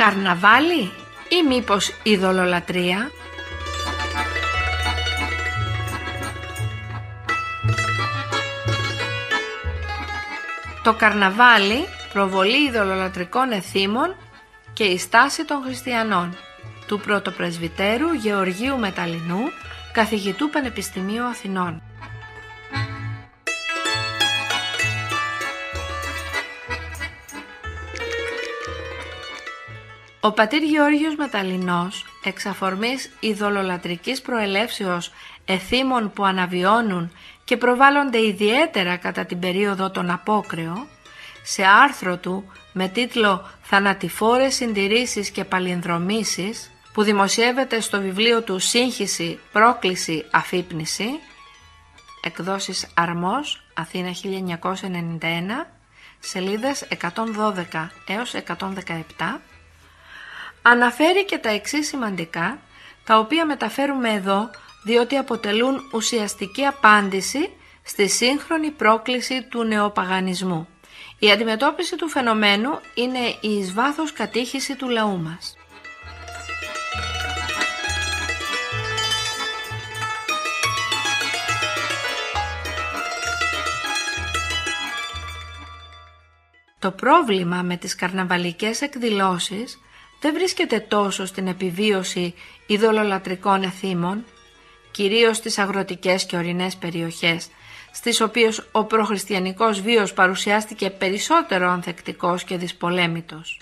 Καρναβάλι ή μήπως ειδωλολατρεία? Το καρναβάλι, προβολή ειδωλολατρικών εθήμων και η στάση των χριστιανών, του πρωτοπρεσβυτέρου Γεωργίου Μεταλλινού, καθηγητού Πανεπιστημίου Αθηνών. Ο πατήρ Γεώργιος Μεταλλινός, εξ αφορμής ειδωλολατρικής προελεύσεως εθήμων που αναβιώνουν και προβάλλονται ιδιαίτερα κατά την περίοδο των Απόκρεο, σε άρθρο του με τίτλο «Θανατηφόρες συντηρήσεις και παλινδρομήσεις», που δημοσιεύεται στο βιβλίο του «Σύγχυση, πρόκληση, αφύπνιση», εκδόσεις Αρμός, Αθήνα 1991, σελίδες 112 έως 117, αναφέρει και τα εξής σημαντικά, τα οποία μεταφέρουμε εδώ διότι αποτελούν ουσιαστική απάντηση στη σύγχρονη πρόκληση του νεοπαγανισμού. Η αντιμετώπιση του φαινομένου είναι η εις βάθος κατήχηση του λαού μας. Το πρόβλημα με τις καρναβαλικές εκδηλώσεις δεν βρίσκεται τόσο στην επιβίωση ειδωλολατρικών εθήμων, κυρίως στις αγροτικές και ορεινές περιοχές, στις οποίες ο προχριστιανικός βίος παρουσιάστηκε περισσότερο ανθεκτικός και δυσπολέμητος.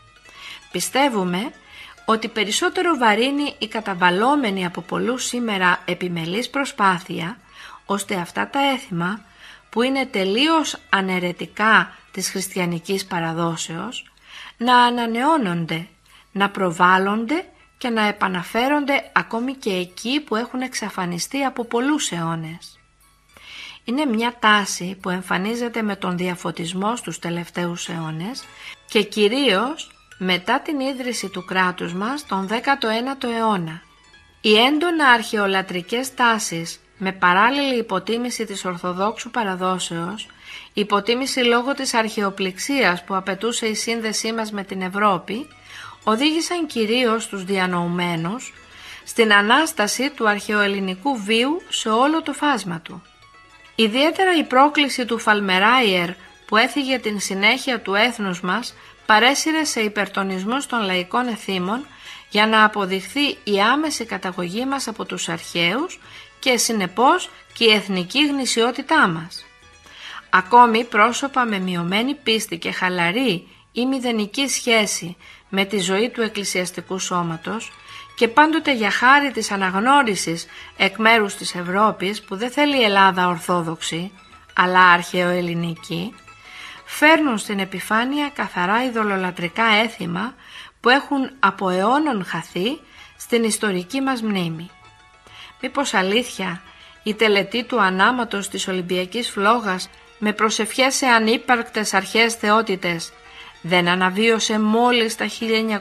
Πιστεύουμε ότι περισσότερο βαρύνει η καταβαλλόμενη από πολλούς σήμερα επιμελής προσπάθεια, ώστε αυτά τα έθιμα, που είναι τελείως αναιρετικά της χριστιανικής παραδόσεως, να ανανεώνονται, να προβάλλονται και να επαναφέρονται ακόμη και εκεί που έχουν εξαφανιστεί από πολλούς αιώνες. Είναι μια τάση που εμφανίζεται με τον διαφωτισμό στους τελευταίους αιώνες και κυρίως μετά την ίδρυση του κράτους μας τον 19ο αιώνα. Οι έντονα αρχαιολατρικές τάσεις με παράλληλη υποτίμηση της Ορθοδόξου παραδόσεως, υποτίμηση λόγω της αρχαιοπληξίας που απαιτούσε η σύνδεσή μας με την Ευρώπη, οδήγησαν κυρίως τους διανοουμένους στην ανάσταση του αρχαιοελληνικού βίου σε όλο το φάσμα του. Ιδιαίτερα η πρόκληση του Φαλμεράιερ που έφυγε την συνέχεια του έθνους μας παρέσυρε σε υπερτονισμούς των λαϊκών εθήμων για να αποδειχθεί η άμεση καταγωγή μας από τους αρχαίους και συνεπώς και η εθνική γνησιότητά μας. Ακόμη πρόσωπα με μειωμένη πίστη και χαλαρή ή μηδενική σχέση με τη ζωή του εκκλησιαστικού σώματος και πάντοτε για χάρη της αναγνώρισης εκ μέρους της Ευρώπης που δεν θέλει Ελλάδα ορθόδοξη αλλά αρχαιοελληνική, φέρνουν στην επιφάνεια καθαρά ειδωλολατρικά έθιμα που έχουν από αιώνων χαθεί στην ιστορική μας μνήμη. Μήπως αλήθεια η τελετή του ανάματος της Ολυμπιακής Φλόγας με προσευχές σε ανύπαρκτες αρχαίες θεότητες δεν αναβίωσε μόλις τα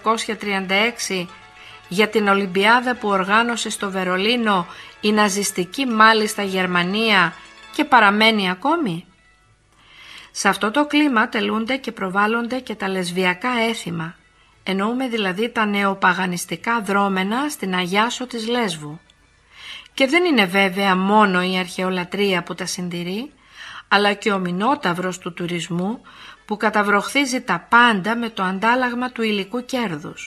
1936 για την Ολυμπιάδα που οργάνωσε στο Βερολίνο η ναζιστική μάλιστα Γερμανία και παραμένει ακόμη? Σε αυτό το κλίμα τελούνται και προβάλλονται και τα λεσβιακά έθιμα, εννοούμε δηλαδή τα νεοπαγανιστικά δρόμενα στην Αγιάσο της Λέσβου. Και δεν είναι βέβαια μόνο η αρχαιολατρεία που τα συντηρεί, αλλά και ο μηνόταυρος του τουρισμού που καταβροχθίζει τα πάντα με το αντάλλαγμα του υλικού κέρδους.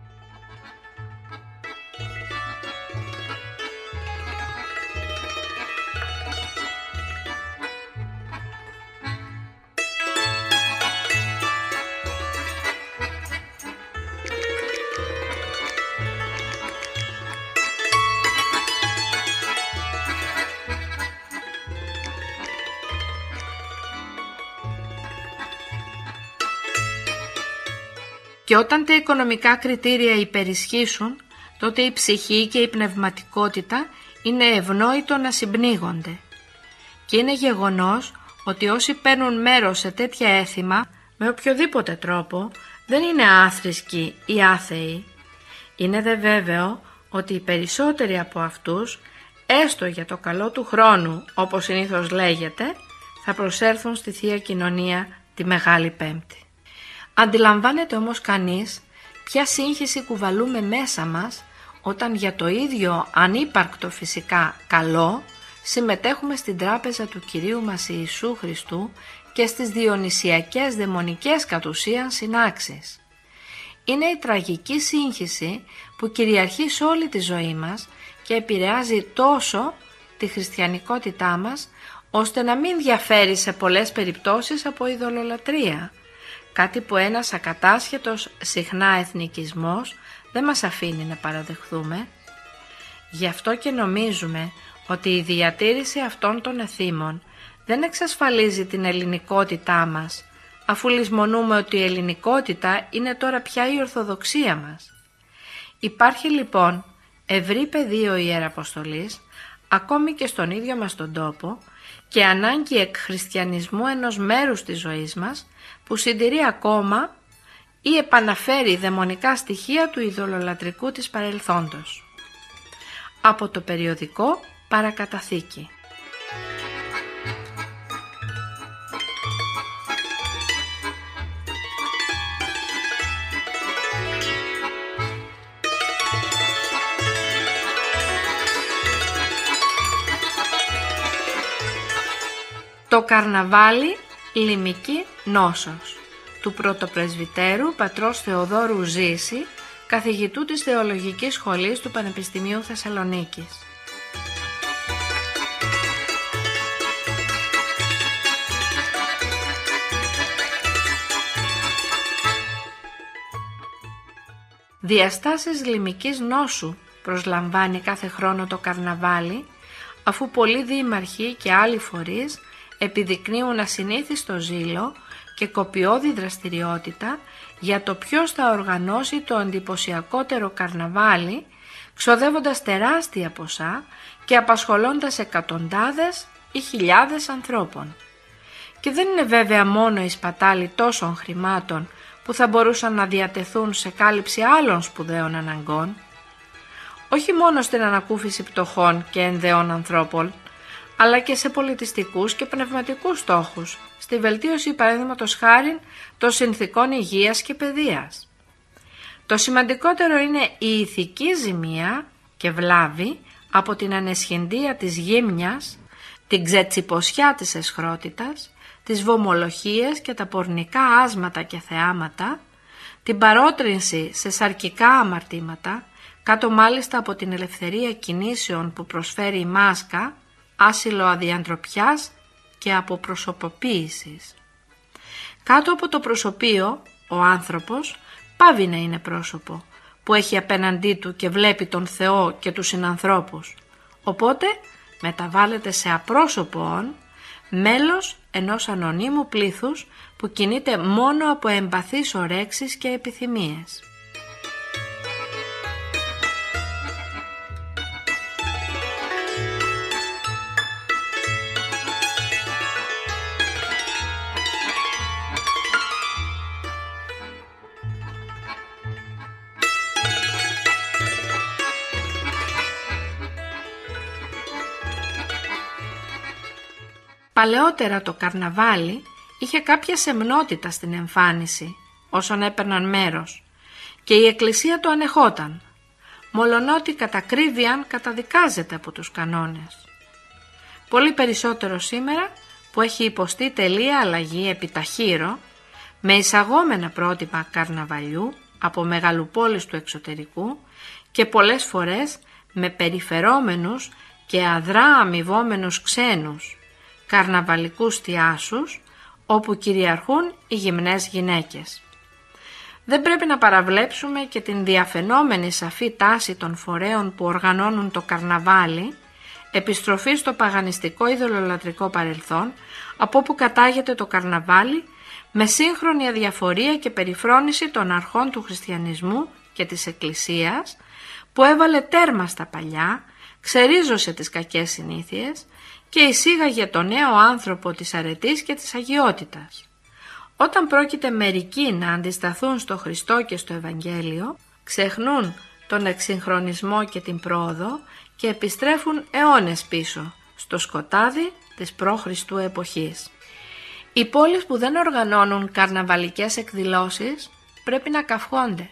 Και όταν τα οικονομικά κριτήρια υπερισχύσουν, τότε η ψυχή και η πνευματικότητα είναι ευνόητο να συμπνίγονται. Και είναι γεγονός ότι όσοι παίρνουν μέρος σε τέτοια έθιμα, με οποιοδήποτε τρόπο, δεν είναι άθρησκοι ή άθεοι. Είναι δε βέβαιο ότι οι περισσότεροι από αυτούς, έστω για το καλό του χρόνου, όπως συνήθως λέγεται, θα προσέλθουν στη Θεία Κοινωνία τη Μεγάλη Πέμπτη. Αντιλαμβάνεται όμως κανείς ποια σύγχυση κουβαλούμε μέσα μας όταν για το ίδιο ανύπαρκτο φυσικά καλό συμμετέχουμε στην τράπεζα του Κυρίου μας Ιησού Χριστού και στις διονυσιακές δαιμονικές κατ' ουσίαν συνάξεις. Είναι η τραγική σύγχυση που κυριαρχεί σε όλη τη ζωή μας και επηρεάζει τόσο τη χριστιανικότητά μας, ώστε να μην διαφέρει σε πολλές περιπτώσεις από ειδωλολατρεία, κάτι που ένας ακατάσχετος συχνά εθνικισμός δεν μας αφήνει να παραδεχθούμε. Γι' αυτό και νομίζουμε ότι η διατήρηση αυτών των εθήμων δεν εξασφαλίζει την ελληνικότητά μας, αφού λησμονούμε ότι η ελληνικότητα είναι τώρα πια η Ορθοδοξία μας. Υπάρχει λοιπόν ευρύ πεδίο ιεραποστολής, ακόμη και στον ίδιο μας τον τόπο, και ανάγκη εκχριστιανισμού ενός μέρους της ζωής μας, που συντηρεί ακόμα ή επαναφέρει δαιμονικά στοιχεία του ειδωλολατρικού της παρελθόντος. Από το περιοδικό Παρακαταθήκη. Το καρναβάλι λιμική νόσος του πρωτοπρεσβυτέρου πατρός Θεοδόρου Ζήση, καθηγητού της Θεολογικής Σχολής του Πανεπιστημίου Θεσσαλονίκης. Διαστάσεις λιμικής νόσου προσλαμβάνει κάθε χρόνο το καρναβάλι, αφού πολλοί δήμαρχοι και άλλοι φορείς επιδεικνύουν ασυνήθιστο ζήλο και κοπιώδη δραστηριότητα για το ποιος θα οργανώσει το εντυπωσιακότερο καρναβάλι, ξοδεύοντας τεράστια ποσά και απασχολώντας εκατοντάδες ή χιλιάδες ανθρώπων. Και δεν είναι βέβαια μόνο η σπατάλη τόσων χρημάτων που θα μπορούσαν να διατεθούν σε κάλυψη άλλων σπουδαίων αναγκών, όχι μόνο στην ανακούφιση πτωχών και ενδεών ανθρώπων, αλλά και σε πολιτιστικούς και πνευματικούς στόχους, στη βελτίωση παραδείγματος χάριν των συνθηκών υγείας και παιδείας. Το σημαντικότερο είναι η ηθική ζημία και βλάβη από την αναισχυντία της γύμνιας, την ξετσιποσιά της αισχρότητας, τις βομολοχίες και τα πορνικά άσματα και θεάματα, την παρότρινση σε σαρκικά αμαρτήματα, κάτω μάλιστα από την ελευθερία κινήσεων που προσφέρει η μάσκα, άσυλο αδιαντροπιάς και από προσωποποίησης. Κάτω από το προσωπείο, ο άνθρωπος πάβει να είναι πρόσωπο, που έχει απέναντί του και βλέπει τον Θεό και τους συνανθρώπους. Οπότε μεταβάλλεται σε απρόσωπον, μέλος ενός ανωνύμου πλήθους που κινείται μόνο από εμπαθείς ορέξεις και επιθυμίες. Παλαιότερα το καρναβάλι είχε κάποια σεμνότητα στην εμφάνιση όσων έπαιρναν μέρος και η Εκκλησία το ανεχόταν, μολονότι κατακρίβιαν καταδικάζεται από τους κανόνες. Πολύ περισσότερο σήμερα που έχει υποστεί τελεία αλλαγή επιταχύρω, με εισαγόμενα πρότυπα καρναβαλιού από μεγαλοπόλεις του εξωτερικού και πολλές φορές με περιφερόμενους και αδρά αμοιβόμενους ξένους καρναβαλικούς θειάσους, όπου κυριαρχούν οι γυμνές γυναίκες. Δεν πρέπει να παραβλέψουμε και την διαφαινόμενη σαφή τάση των φορέων που οργανώνουν το καρναβάλι, επιστροφή στο παγανιστικό ειδωλολατρικό παρελθόν, από όπου κατάγεται το καρναβάλι, με σύγχρονη αδιαφορία και περιφρόνηση των αρχών του χριστιανισμού και της Εκκλησίας, που έβαλε τέρμα στα παλιά, ξερίζωσε τις κακές συνήθειες και εισήγαγε το νέο άνθρωπο της αρετής και της αγιότητας. Όταν πρόκειται μερικοί να αντισταθούν στο Χριστό και στο Ευαγγέλιο, ξεχνούν τον εξυγχρονισμό και την πρόοδο και επιστρέφουν αιώνες πίσω στο σκοτάδι της προ-Χριστού εποχής. Οι πόλεις που δεν οργανώνουν καρναβαλικές εκδηλώσεις πρέπει να καυχόνται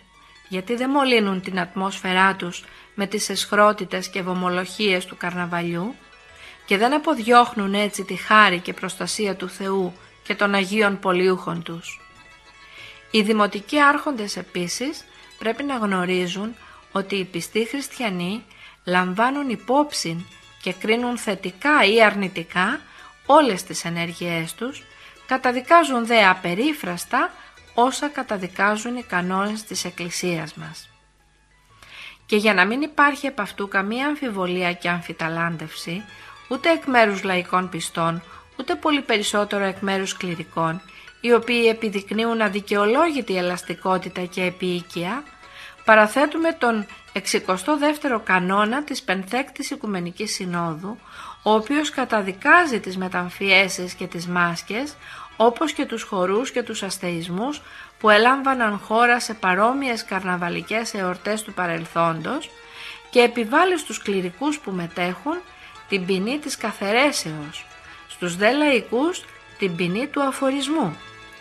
γιατί δεν μολύνουν την ατμόσφαιρά τους με τις αισχρότητες και βομολοχίες του καρναβαλιού και δεν αποδιώχνουν έτσι τη χάρη και προστασία του Θεού και των Αγίων Πολιούχων τους. Οι δημοτικοί άρχοντες επίσης πρέπει να γνωρίζουν ότι οι πιστοί χριστιανοί λαμβάνουν υπόψη και κρίνουν θετικά ή αρνητικά όλες τις ενέργειές τους, καταδικάζουν δε απερίφραστα όσα καταδικάζουν οι κανόνες της Εκκλησίας μας. Και για να μην υπάρχει επ' αυτού καμία αμφιβολία και αμφιταλάντευση, ούτε εκ μέρους λαϊκών πιστών, ούτε πολύ περισσότερο εκ μέρους κληρικών, οι οποίοι επιδεικνύουν αδικαιολόγητη ελαστικότητα και επίοικια, παραθέτουμε τον 62ο κανόνα της Πενθέκτης Οικουμενικής Συνόδου, ο οποίος καταδικάζει τις μεταμφιέσεις και τις μάσκες, όπως και τους χορούς και τους αστεισμούς που ελάμβαναν χώρα σε παρόμοιες καρναβαλικές εορτές του παρελθόντος και επιβάλλει στους κληρικούς που μετέχουν την ποινή της καθαιρέσεως, στους δε λαϊκούς την ποινή του αφορισμού.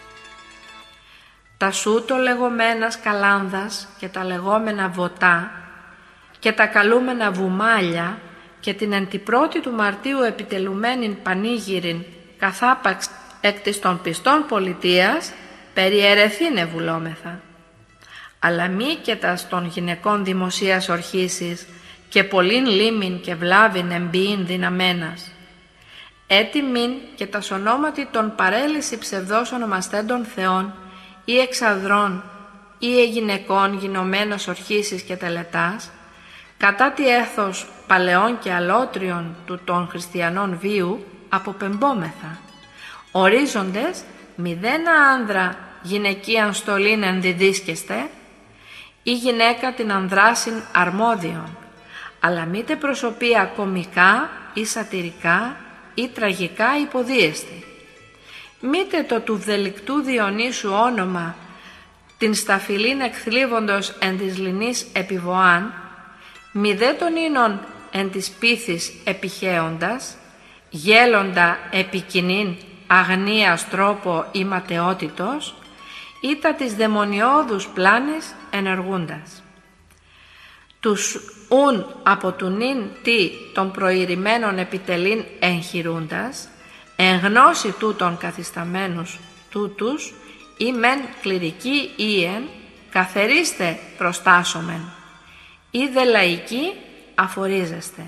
Τα σούτο λεγόμενα σκαλάνδας και τα λεγόμενα βοτά και τα καλούμενα βουμάλια και την εν τη πρώτη του Μαρτίου επιτελουμένην πανήγυρην καθάπαξ εκ της των πιστών πολιτείας περιαιρεθήνε βουλόμεθα. Αλλά μη και τας των γυναικών δημοσίας ορχήσεις και πολλήν λίμην και βλάβην εμπειήν δυναμένας. Έτοιμην και τας ονόματι των παρέλυση ψευδός ονομαστέντων θεών ή εξαδρών ή γυναικών γινωμένας ορχήσεις και τελετάς, κατά τη έθος παλαιών και αλότριων του των χριστιανών βίου αποπεμπόμεθα. Ορίζοντες μηδένα άνδρα γυναικείαν στολήν ενδιδίσκεστε ή γυναίκα την ανδράσιν αρμόδιον, αλλά μήτε προσωπία κομικά ή σατυρικά ή τραγικά υποδίεστη. Μήτε το του δελικτού Διονύσου όνομα την σταφυλήν εκθλίβοντος εν της λινής επιβοάν, μη δε των ίνων εν της πίθης επιχέοντας, γέλοντα επικοινήν αγνίας τρόπο ή ματαιότητος, ή τα της δαιμονιώδους πλάνης ενεργούντας. Τους ουν από του νυν τι των προηρημένων επιτελήν εγχειρούντας, εν γνώση τούτων καθισταμένους τούτους, ή μεν κληρικοί ή εν καθερίστε προστάσομεν, ή δε λαϊκοί αφορίζεστε.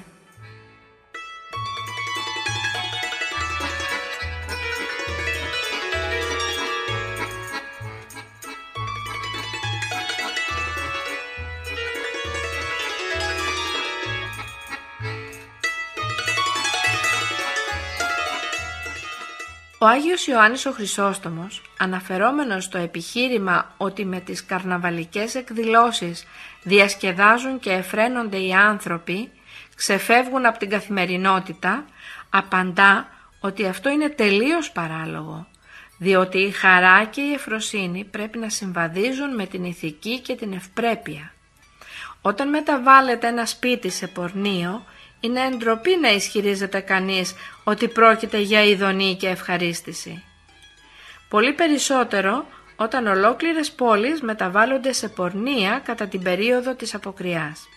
Ο Άγιος Ιωάννης ο Χρυσόστομος, αναφερόμενος στο επιχείρημα ότι με τις καρναβαλικές εκδηλώσεις διασκεδάζουν και εφραίνονται οι άνθρωποι, ξεφεύγουν από την καθημερινότητα, απαντά ότι αυτό είναι τελείως παράλογο, διότι η χαρά και η ευφροσύνη πρέπει να συμβαδίζουν με την ηθική και την ευπρέπεια. Όταν μεταβάλλεται ένα σπίτι σε πορνείο, είναι ντροπή να ισχυρίζεται κανείς ότι πρόκειται για ειδονή και ευχαρίστηση. Πολύ περισσότερο όταν ολόκληρες πόλεις μεταβάλλονται σε πορνεία κατά την περίοδο της αποκριάς.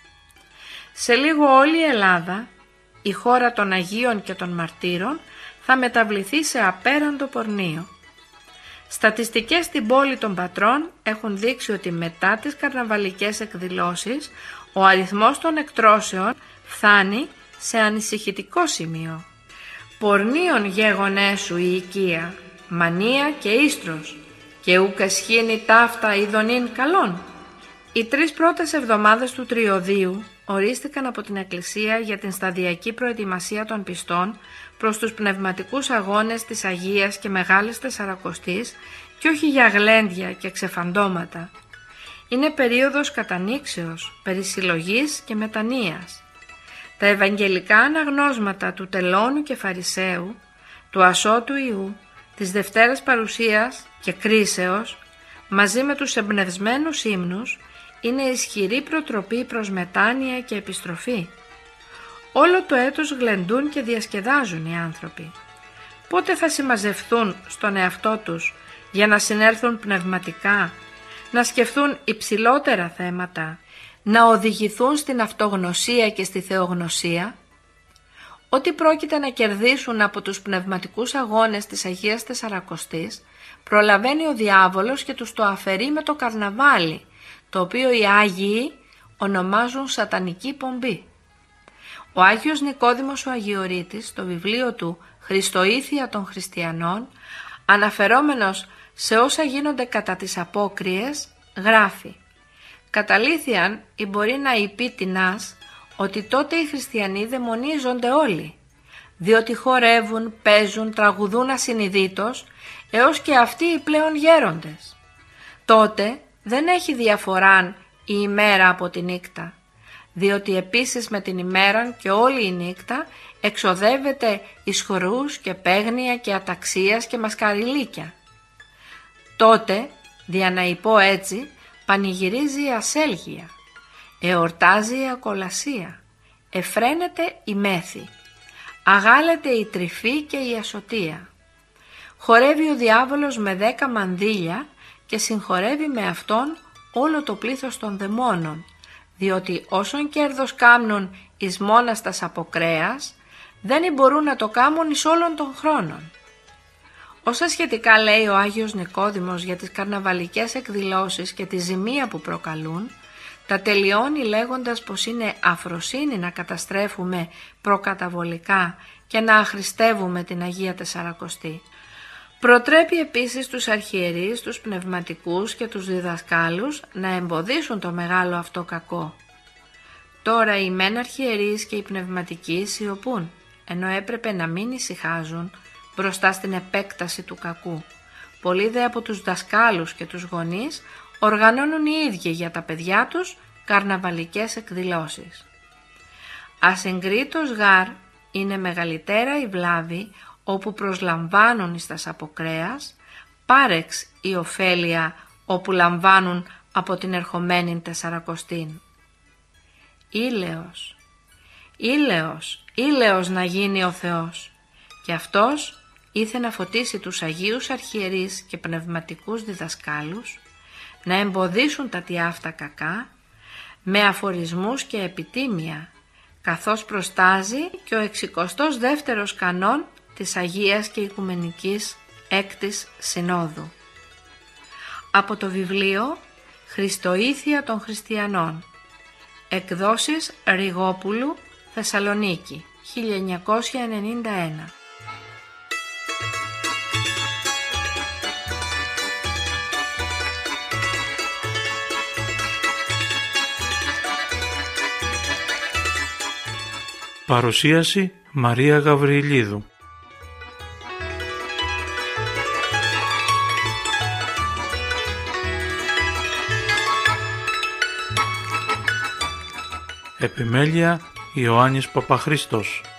Σε λίγο όλη η Ελλάδα, η χώρα των Αγίων και των Μαρτύρων, θα μεταβληθεί σε απέραντο πορνείο. Στατιστικές στην πόλη των Πατρών έχουν δείξει ότι μετά τις καρναβαλικές εκδηλώσεις ο αριθμός των εκτρώσεων φτάνει σε ανησυχητικό σημείο. Πορνίων γέγονέσου η οικία, μανία και ίστρος, και ούκ εσχήνει ταύτα ειδονήν καλών. Οι 3 πρώτες εβδομάδες του Τριωδίου ορίστηκαν από την Εκκλησία για την σταδιακή προετοιμασία των πιστών προς τους πνευματικούς αγώνες της Αγίας και Μεγάλης Τεσσαρακοστής και όχι για γλέντια και ξεφαντώματα. Είναι περίοδος κατανήξεως, περισυλλογής και μετανοίας. Τα ευαγγελικά αναγνώσματα του Τελώνου και Φαρισαίου, του Ασώτου Ιού, της Δευτέρας Παρουσίας και Κρίσεως, μαζί με τους εμπνευσμένους ύμνους, είναι ισχυρή προτροπή προς μετάνοια και επιστροφή. Όλο το έτος γλεντούν και διασκεδάζουν οι άνθρωποι. Πότε θα συμμαζευθούν στον εαυτό τους για να συνέλθουν πνευματικά, να σκεφτούν υψηλότερα θέματα, να οδηγηθούν στην αυτογνωσία και στη θεογνωσία, ό,τι πρόκειται να κερδίσουν από τους πνευματικούς αγώνες της Αγίας Τεσσαρακοστής, προλαβαίνει ο διάβολος και τους το αφαιρεί με το καρναβάλι, το οποίο οι Άγιοι ονομάζουν σατανική πομπή. Ο Άγιος Νικόδημος ο Αγιορείτης, στο βιβλίο του «Χριστοήθεια των Χριστιανών», αναφερόμενος σε όσα γίνονται κατά τις απόκριες, γράφει «Καταλήθειαν ή μπορεί να υπεί τινάς ότι τότε οι χριστιανοί δαιμονίζονται όλοι, διότι χορεύουν, παίζουν, τραγουδούν ασυνειδήτως, έως και αυτοί οι πλέον γέροντες. Τότε δεν έχει διαφοράν η ημέρα από τη νύκτα, διότι επίσης με την ημέραν και όλη η νύκτα εξοδεύεται εις χορούς και παίγνια και αταξίας και μασκαριλίκια. Τότε, δια να υπώ έτσι, πανηγυρίζει η ασέλγεια, εορτάζει η ακολασία, εφραίνεται η μέθη, αγάλεται η τρυφή και η ασωτεία. Χορεύει ο διάβολος με 10 μανδύλια και συγχορεύει με αυτόν όλο το πλήθος των δαιμόνων, διότι όσον κέρδος κάμνουν εις μόναστας αποκρέας, δεν μπορούν να το κάμουν εις όλων των χρόνων. Όσα σχετικά λέει ο Άγιος Νικόδημος για τις καρναβαλικές εκδηλώσεις και τη ζημία που προκαλούν, τα τελειώνει λέγοντας πως είναι αφροσύνη να καταστρέφουμε προκαταβολικά και να αχρηστεύουμε την Αγία Τεσσαρακοστή. Προτρέπει επίσης τους αρχιερείς, τους πνευματικούς και τους διδασκάλους να εμποδίσουν το μεγάλο αυτό κακό. Τώρα οι μεν αρχιερείς και οι πνευματικοί σιωπούν, ενώ έπρεπε να μην ησυχάζουν μπροστά στην επέκταση του κακού. Πολλοί δε από τους δασκάλους και τους γονείς οργανώνουν οι ίδιοι για τα παιδιά τους καρναβαλικές εκδηλώσεις. Ασυγκρίτως γάρ είναι μεγαλύτερα η βλάβη όπου προσλαμβάνουν εις τας αποκρέας, πάρεξ η ωφέλεια όπου λαμβάνουν από την ερχομένην Τεσσαρακοστήν. Ήλαιος, ήλαιος, ήλαιος να γίνει ο Θεός, και αυτός ήθε να φωτίσει τους Αγίους Αρχιερείς και πνευματικούς διδασκάλους να εμποδίσουν τα τι αυτά κακά με αφορισμούς και επιτίμια, καθώς προστάζει και ο 62ος κανόν της Αγίας και Οικουμενικής Έκτης Συνόδου. Από το βιβλίο «Χριστοήθεια των Χριστιανών», εκδόσεις Ριγόπουλου, Θεσσαλονίκη, 1991. Παρουσίαση Μαρία Γαβριλίδου. Επιμέλεια Ιωάννης Παπαχρήστος.